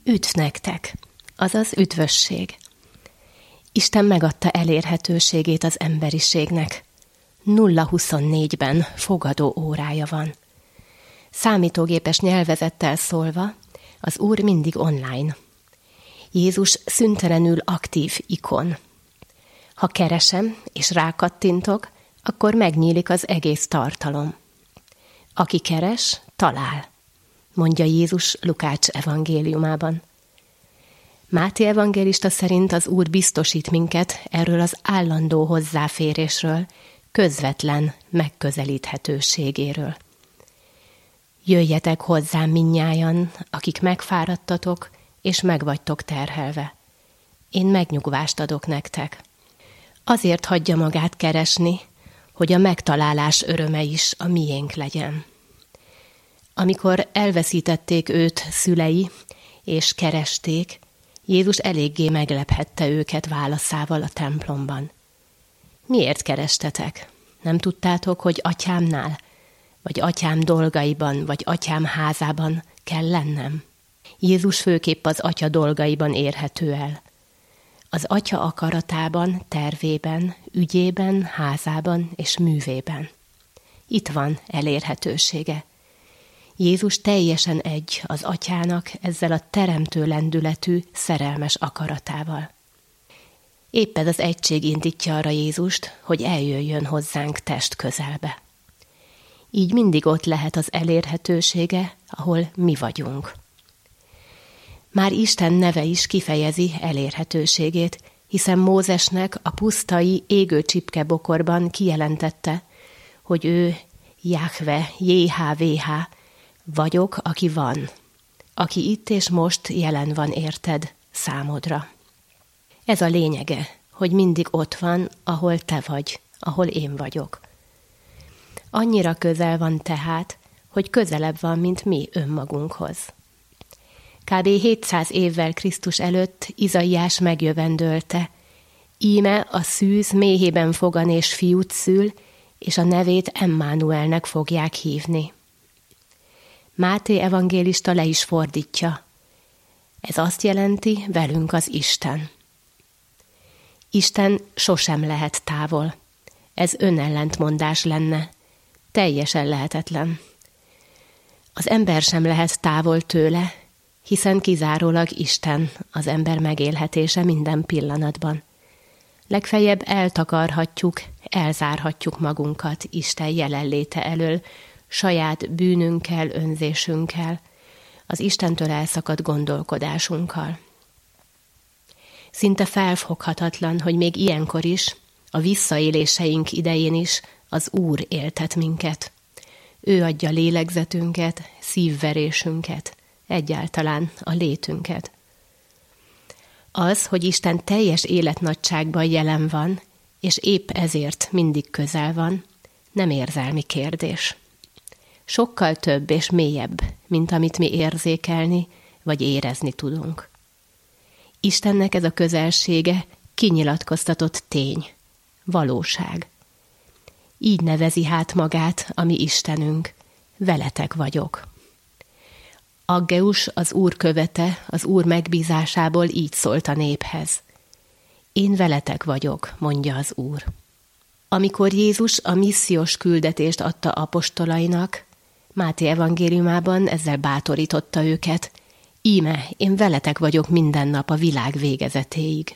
Üdv nektek, azaz üdvösség. Isten megadta elérhetőségét az emberiségnek. 0-24-ben fogadó órája van. Számítógépes nyelvezettel szólva, az Úr mindig online. Jézus szüntelenül aktív ikon. Ha keresem és rákattintok, akkor megnyílik az egész tartalom. Aki keres, talál, mondja Jézus Lukács evangéliumában. Máté evangélista szerint az Úr biztosít minket erről az állandó hozzáférésről, közvetlen megközelíthetőségéről. Jöjjetek hozzám mindnyájan, akik megfáradtatok és meg vagytok terhelve. Én megnyugvást adok nektek. Azért hagyja magát keresni, hogy a megtalálás öröme is a miénk legyen. Amikor elveszítették őt szülei, és keresték, Jézus eléggé meglephette őket válaszával a templomban. Miért kerestetek? Nem tudtátok, hogy atyámnál, vagy atyám dolgaiban, vagy atyám házában kell lennem? Jézus főképp az atya dolgaiban érhető el. Az atya akaratában, tervében, ügyében, házában és művében. Itt van elérhetősége. Jézus teljesen egy az atyának ezzel a teremtő lendületű, szerelmes akaratával. Épp ez az egység indítja arra Jézust, hogy eljöjjön hozzánk test közelbe. Így mindig ott lehet az elérhetősége, ahol mi vagyunk. Már Isten neve is kifejezi elérhetőségét, hiszen Mózesnek a pusztai égő csipkebokorban kijelentette, hogy ő Jahve, JHVH, vagyok, aki van, aki itt és most jelen van érted számodra. Ez a lényege, hogy mindig ott van, ahol te vagy, ahol én vagyok. Annyira közel van tehát, hogy közelebb van, mint mi önmagunkhoz. Kb. 700 évvel Krisztus előtt Izaiás megjövendölte: íme a szűz méhében fogan és fiút szül, és a nevét Emmanuelnek fogják hívni. Máté evangélista le is fordítja. Ez azt jelenti, velünk az Isten. Isten sosem lehet távol. Ez önellentmondás lenne. Teljesen lehetetlen. Az ember sem lehet távol tőle, hiszen kizárólag Isten az ember megélhetése minden pillanatban. Legfeljebb eltakarhatjuk, elzárhatjuk magunkat Isten jelenléte elől, saját bűnünkkel, önzésünkkel, az Istentől elszakadt gondolkodásunkkal. Szinte felfoghatatlan, hogy még ilyenkor is, a visszaéléseink idején is az Úr éltet minket. Ő adja lélegzetünket, szívverésünket, egyáltalán a létünket. Az, hogy Isten teljes életnagyságban jelen van, és épp ezért mindig közel van, nem érzelmi kérdés. Sokkal több és mélyebb, mint amit mi érzékelni vagy érezni tudunk. Istennek ez a közelsége kinyilatkoztatott tény, valóság. Így nevezi hát magát a mi Istenünk, veletek vagyok. Aggeus, az Úr követe, az Úr megbízásából így szólt a néphez. Én veletek vagyok, mondja az Úr. Amikor Jézus a missziós küldetést adta apostolainak, Máté evangéliumában ezzel bátorította őket: íme, én veletek vagyok minden nap a világ végezetéig.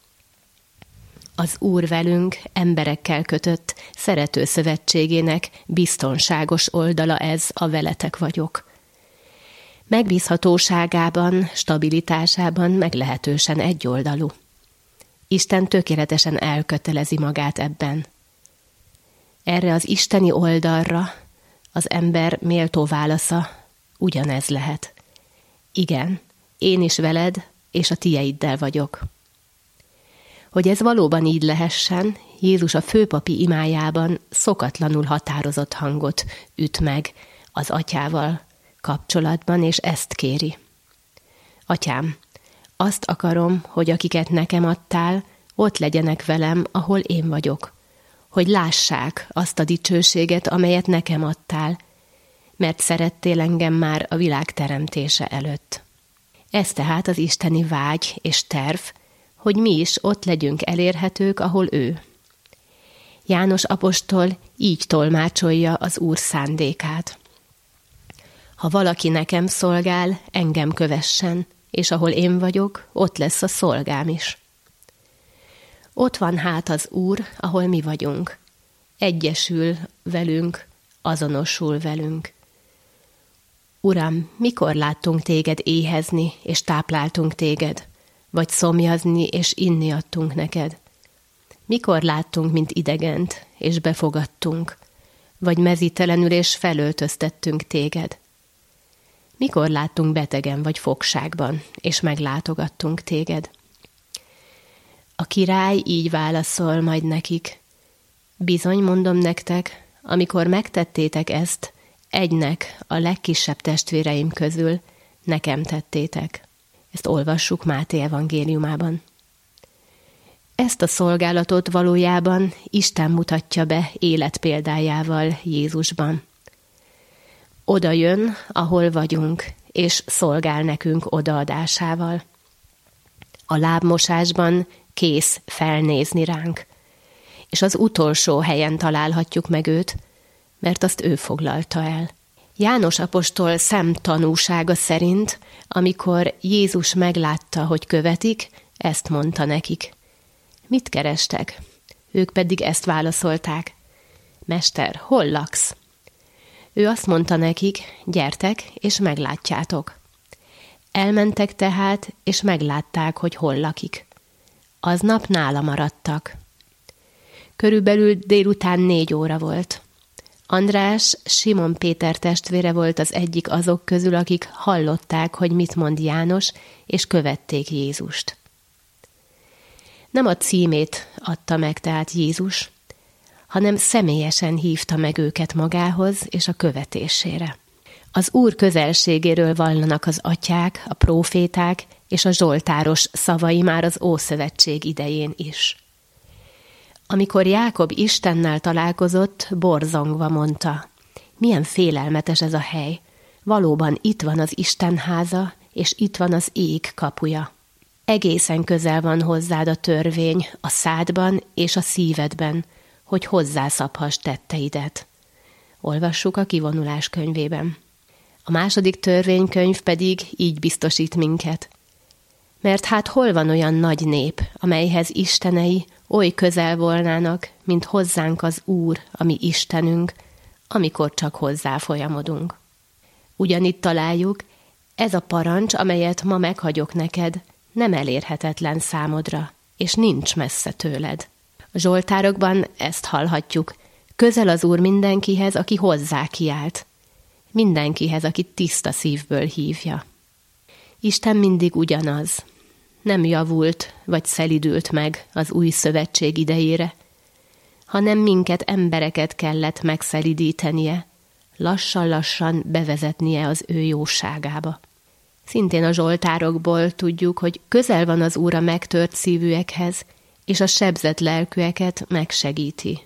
Az Úr velünk, emberekkel kötött szerető szövetségének biztonságos oldala ez a veletek vagyok. Megbízhatóságában, stabilitásában meglehetősen egyoldalú. Isten tökéletesen elkötelezi magát ebben. Erre az isteni oldalra az ember méltó válasza ugyanez lehet. Igen, én is veled és a tieiddel vagyok. Hogy ez valóban így lehessen, Jézus a főpapi imájában szokatlanul határozott hangot üt meg az atyával kapcsolatban, és ezt kéri. Atyám, azt akarom, hogy akiket nekem adtál, ott legyenek velem, ahol én vagyok, hogy lássák azt a dicsőséget, amelyet nekem adtál, mert szerettél engem már a világ teremtése előtt. Ez tehát az isteni vágy és terv, hogy mi is ott legyünk elérhetők, ahol ő. János apostol így tolmácsolja az Úr szándékát. Ha valaki nekem szolgál, engem kövessen, és ahol én vagyok, ott lesz a szolgám is. Ott van hát az Úr, ahol mi vagyunk. Egyesül velünk, azonosul velünk. Uram, mikor láttunk téged éhezni, és tápláltunk téged, vagy szomjazni, és inni adtunk neked? Mikor láttunk, mint idegent, és befogadtunk, vagy mezítelenül, és felöltöztettünk téged? Mikor láttunk betegen, vagy fogságban, és meglátogattunk téged? A király így válaszol majd nekik. Bizony, mondom nektek, amikor megtettétek ezt, egynek, a legkisebb testvéreim közül, nekem tettétek. Ezt olvassuk Máté evangéliumában. Ezt a szolgálatot valójában Isten mutatja be életpéldájával Jézusban. Oda jön, ahol vagyunk, és szolgál nekünk odaadásával. A lábmosásban kész felnézni ránk, és az utolsó helyen találhatjuk meg őt, mert azt ő foglalta el. János apostol szemtanúsága szerint, amikor Jézus meglátta, hogy követik, ezt mondta nekik. Mit kerestek? Ők pedig ezt válaszolták. Mester, hol laksz? Ő azt mondta nekik, gyertek, és meglátjátok. Elmentek tehát, és meglátták, hogy hol lakik. Aznap nála maradtak. Körülbelül délután 4 óra volt. András, Simon Péter testvére volt az egyik azok közül, akik hallották, hogy mit mond János, és követték Jézust. Nem a címét adta meg tehát Jézus, hanem személyesen hívta meg őket magához és a követésére. Az Úr közelségéről vallanak az atyák, a próféták és a zsoltáros szavai már az Ószövetség idején is. Amikor Jákob Istennel találkozott, borzongva mondta, milyen félelmetes ez a hely, valóban itt van az Isten háza, és itt van az ég kapuja. Egészen közel van hozzád a törvény, a szádban és a szívedben, hogy hozzászabhass tetteidet. Olvassuk a Kivonulás könyvében. A második törvénykönyv pedig így biztosít minket. Mert hát hol van olyan nagy nép, amelyhez istenei oly közel volnának, mint hozzánk az Úr, a mi Istenünk, amikor csak hozzá folyamodunk. Ugyanitt találjuk, ez a parancs, amelyet ma meghagyok neked, nem elérhetetlen számodra, és nincs messze tőled. A zsoltárokban ezt hallhatjuk, közel az Úr mindenkihez, aki hozzá kiált. Mindenkihez, akit tiszta szívből hívja. Isten mindig ugyanaz. Nem javult vagy szelidült meg az új szövetség idejére, hanem minket, embereket kellett megszelidítenie, lassan-lassan bevezetnie az ő jóságába. Szintén a zsoltárokból tudjuk, hogy közel van az Úr a megtört szívűekhez, és a sebzett lelkűeket megsegíti.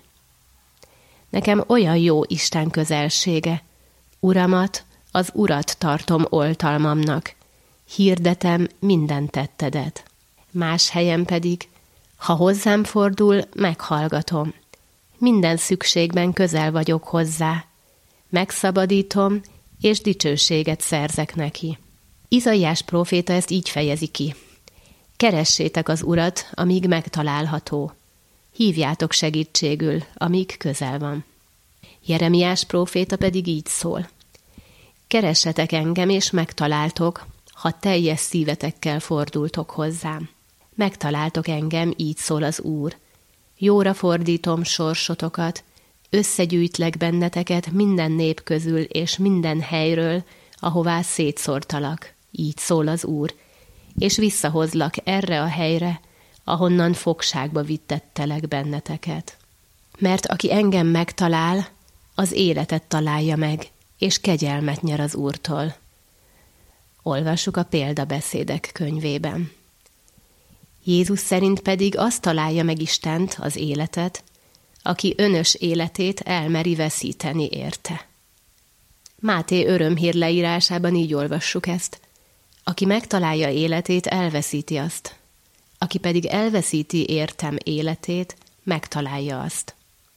Nekem olyan jó Isten közelsége, Uramat, az Urat tartom oltalmamnak, hirdetem minden tettedet. Más helyen pedig, ha hozzám fordul, meghallgatom. Minden szükségben közel vagyok hozzá. Megszabadítom, és dicsőséget szerzek neki. Izaiás próféta ezt így fejezi ki. Keressétek az Urat, amíg megtalálható. Hívjátok segítségül, amíg közel van. Jeremiás próféta pedig így szól. Keressetek engem, és megtaláltok, ha teljes szívetekkel fordultok hozzám. Megtaláltok engem, így szól az Úr. Jóra fordítom sorsotokat, összegyűjtlek benneteket minden nép közül és minden helyről, ahová szétszórtalak, így szól az Úr, és visszahozlak erre a helyre, ahonnan fogságba vittettelek benneteket. Mert aki engem megtalál, az életet találja meg, és kegyelmet nyer az Úrtól. Olvassuk a Példabeszédek könyvében. Jézus szerint pedig azt találja meg Istent, az életet, aki önös életét elmeri veszíteni érte. Máté örömhír leírásában így olvassuk ezt. Aki megtalálja életét, elveszíti azt. Aki pedig elveszíti értem életét, megtalálja azt.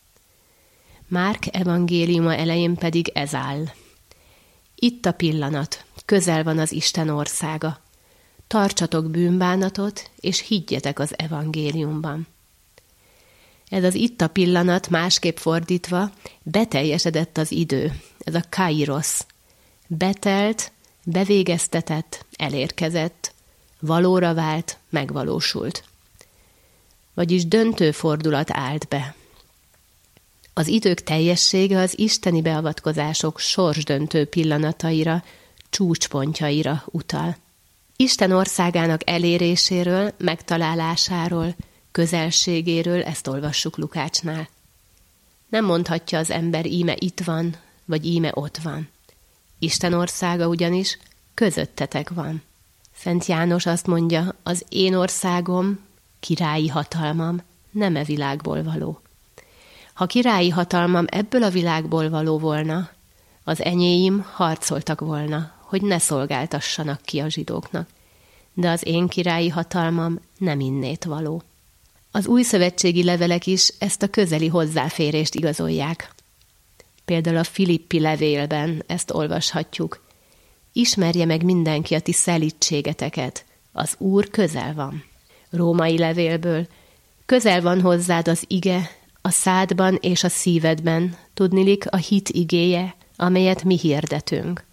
Márk evangéliuma elején pedig ez áll. Itt a pillanat, közel van az Isten országa. Tartsatok bűnbánatot, és higgyetek az evangéliumban. Ez az itt a pillanat, másképp fordítva, beteljesedett az idő. Ez a kairos. Betelt, bevégeztetett, elérkezett, valóra vált, megvalósult. Vagyis döntő fordulat állt be. Az idők teljessége az isteni beavatkozások sorsdöntő pillanataira, csúcspontjaira utal. Isten országának eléréséről, megtalálásáról, közelségéről ezt olvassuk Lukácsnál. Nem mondhatja az ember íme itt van, vagy íme ott van. Isten országa ugyanis közöttetek van. Szent János azt mondja, az én országom, királyi hatalmam nem e világból való. Ha királyi hatalmam ebből a világból való volna, az enyéim harcoltak volna, hogy ne szolgáltassanak ki a zsidóknak. De az én királyi hatalmam nem innét való. Az újszövetségi levelek is ezt a közeli hozzáférést igazolják. Például a Filippi levélben ezt olvashatjuk. Ismerje meg mindenki a ti szelídségeteket, az Úr közel van. Római levélből, közel van hozzád az ige, a szádban és a szívedben, tudnilik a hit igéje, amelyet mi hirdetünk.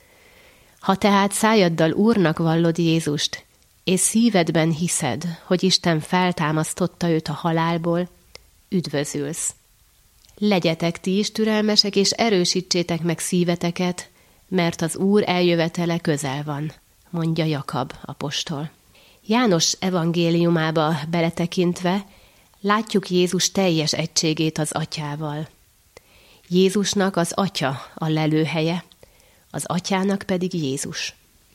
Ha tehát szájaddal Úrnak vallod Jézust, és szívedben hiszed, hogy Isten feltámasztotta őt a halálból, üdvözülsz. Legyetek ti is türelmesek, és erősítsétek meg szíveteket, mert az Úr eljövetele közel van, mondja Jakab apostol. János evangéliumába beletekintve látjuk Jézus teljes egységét az Atyával. Jézusnak az Atya a lelőhelye, az Atyának pedig Jézus.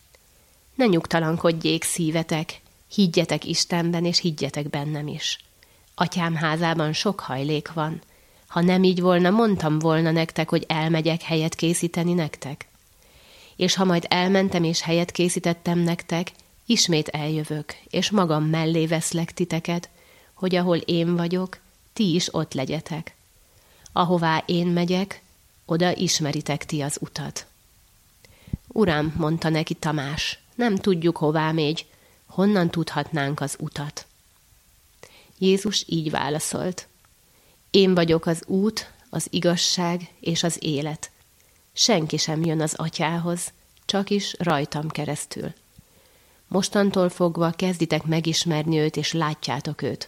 Ne nyugtalankodjék szívetek, higgyetek Istenben, és higgyetek bennem is. Atyám házában sok hajlék van. Ha nem így volna, mondtam volna nektek, hogy elmegyek helyet készíteni nektek. És ha majd elmentem és helyet készítettem nektek, ismét eljövök, és magam mellé veszlek titeket, hogy ahol én vagyok, ti is ott legyetek. Ahová én megyek, oda ismeritek ti az utat. Uram, mondta neki Tamás, nem tudjuk, hová megy, honnan tudhatnánk az utat? Jézus így válaszolt. Én vagyok az út, az igazság és az élet. Senki sem jön az Atyához, csak is rajtam keresztül. Mostantól fogva kezditek megismerni őt, és látjátok őt.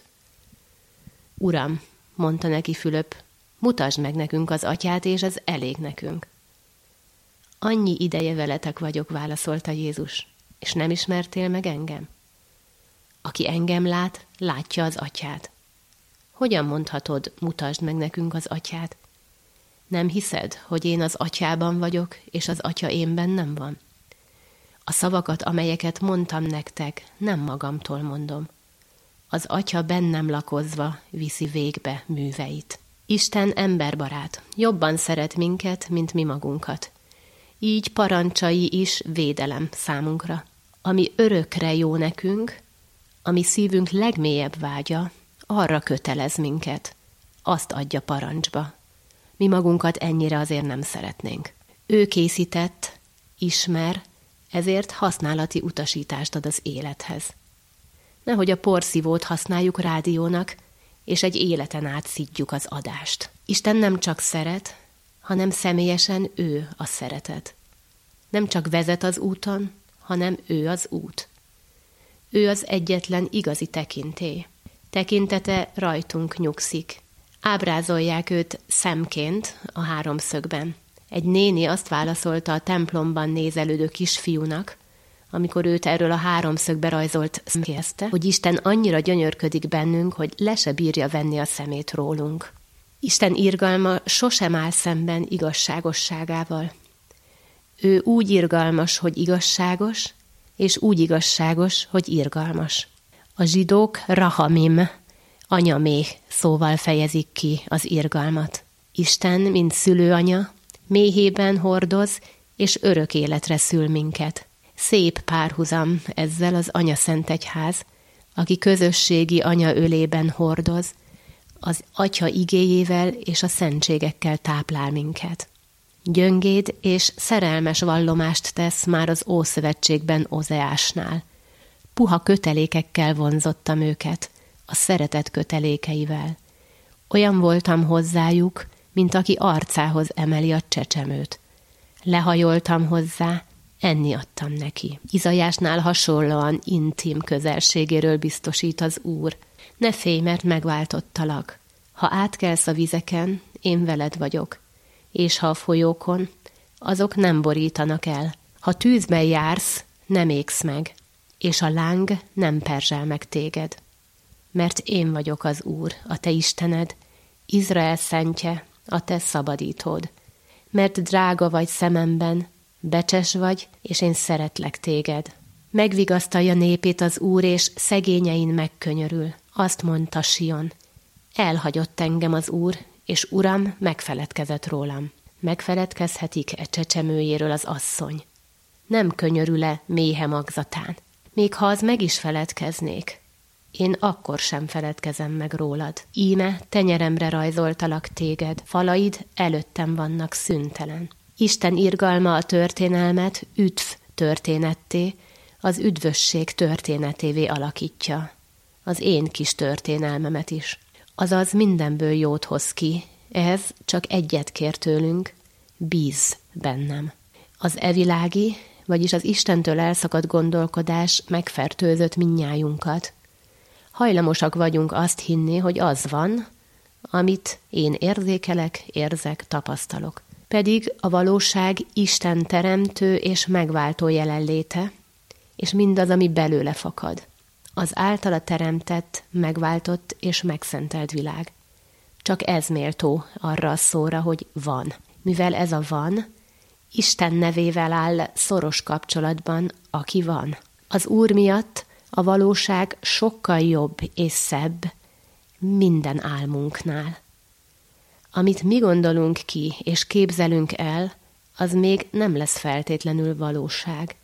Uram, mondta neki Fülöp, mutasd meg nekünk az Atyát, és ez elég nekünk. Annyi ideje veletek vagyok, válaszolta Jézus, és nem ismertél meg engem? Aki engem lát, látja az Atyát. Hogyan mondhatod, mutasd meg nekünk az Atyát? Nem hiszed, hogy én az Atyában vagyok, és az Atya én bennem van? A szavakat, amelyeket mondtam nektek, nem magamtól mondom. Az Atya bennem lakozva viszi végbe műveit. Isten emberbarát, jobban szeret minket, mint mi magunkat. Így parancsai is védelem számunkra. Ami örökre jó nekünk, ami szívünk legmélyebb vágya, arra kötelez minket. Azt adja parancsba. Mi magunkat ennyire azért nem szeretnénk. Ő készített, ismer, ezért használati utasítást ad az élethez. Nehogy a porszívót használjuk rádiónak, és egy életen át szidjuk az adást. Isten nem csak szeret, hanem személyesen ő a szeretet. Nem csak vezet az úton, hanem ő az út. Ő az egyetlen igazi tekintély. Tekintete rajtunk nyugszik. Ábrázolják őt szemként a háromszögben. Egy néni azt válaszolta a templomban nézelődő kisfiúnak, amikor őt erről a háromszögbe rajzolt kérdezte, hogy Isten annyira gyönyörködik bennünk, hogy le se bírja venni a szemét rólunk. Isten irgalma sosem áll szemben igazságosságával. Ő úgy irgalmas, hogy igazságos, és úgy igazságos, hogy irgalmas. A zsidók rahamim, anyaméh szóval fejezik ki az irgalmat. Isten, mint szülőanya, méhében hordoz, és örök életre szül minket. Szép párhuzam ezzel az Anyaszentegyház, aki közösségi anya ölében hordoz, az Atya igéjével és a szentségekkel táplál minket. Gyöngéd és szerelmes vallomást tesz már az Ószövetségben Ozeásnál. Puha kötelékekkel vonzottam őket, a szeretet kötelékeivel. Olyan voltam hozzájuk, mint aki arcához emeli a csecsemőt. Lehajoltam hozzá, enni adtam neki. Izaiásnál hasonlóan intim közelségéről biztosít az Úr. Ne félj, mert megváltottalak. Ha átkelsz a vizeken, én veled vagyok. És ha a folyókon, azok nem borítanak el. Ha tűzben jársz, nem égsz meg, és a láng nem perzsel meg téged. Mert én vagyok az Úr, a te Istened, Izrael szentje, a te szabadítód. Mert drága vagy szememben, becses vagy, és én szeretlek téged. Megvigasztalja népét az Úr, és szegényein megkönyörül. Azt mondta Sion, elhagyott engem az Úr, és Uram megfeledkezett rólam. Megfeledkezhetik csecsemőjéről az asszony. Nem könyörül-e méhe magzatán? Még ha az meg is feledkeznék, én akkor sem feledkezem meg rólad. Íme tenyeremre rajzoltalak téged, falaid előttem vannak szüntelen. Isten irgalma a történelmet üdv történetté, az üdvösség történetévé alakítja. Az én kis történelmemet is. Azaz mindenből jót hoz ki, ehhez csak egyet kér tőlünk, bízz bennem. Az evilági, vagyis az Istentől elszakadt gondolkodás megfertőzött mindnyájunkat. Hajlamosak vagyunk azt hinni, hogy az van, amit én érzékelek, érzek, tapasztalok. Pedig a valóság Isten teremtő és megváltó jelenléte, és mindaz, ami belőle fakad. Az általa teremtett, megváltott és megszentelt világ. Csak ez méltó arra a szóra, hogy van. Mivel ez a van, Isten nevével áll szoros kapcsolatban, aki van. Az Úr miatt a valóság sokkal jobb és szebb minden álmunknál. Amit mi gondolunk ki és képzelünk el, az még nem lesz feltétlenül valóság.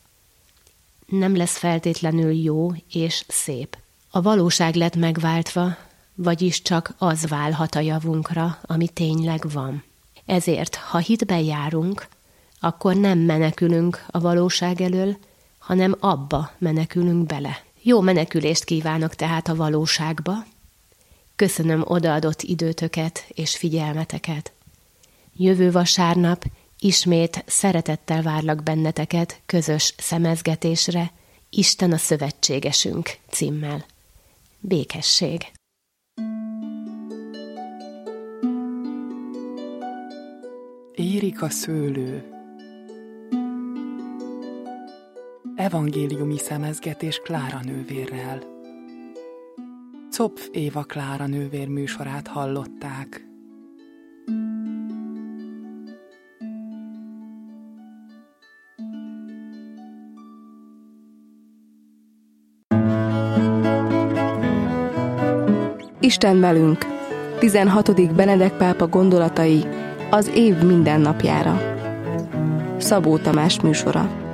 Nem lesz feltétlenül jó és szép. A valóság lett megváltva, vagyis csak az válhat a javunkra, ami tényleg van. Ezért, ha hitben járunk, akkor nem menekülünk a valóság elől, hanem abba menekülünk bele. Jó menekülést kívánok tehát a valóságba. Köszönöm odaadott időtöket és figyelmeteket. Jövő vasárnap ismét szeretettel várlak benneteket közös szemezgetésre, Isten a szövetségesünk címmel. Békesség! Érik a szőlő. Evangéliumi szemezgetés Klára nővérrel. Zopf Éva Klára nővér műsorát hallották. Isten velünk. 16. Benedek pápa gondolatai az év mindennapjára. Szabó Tamás műsora.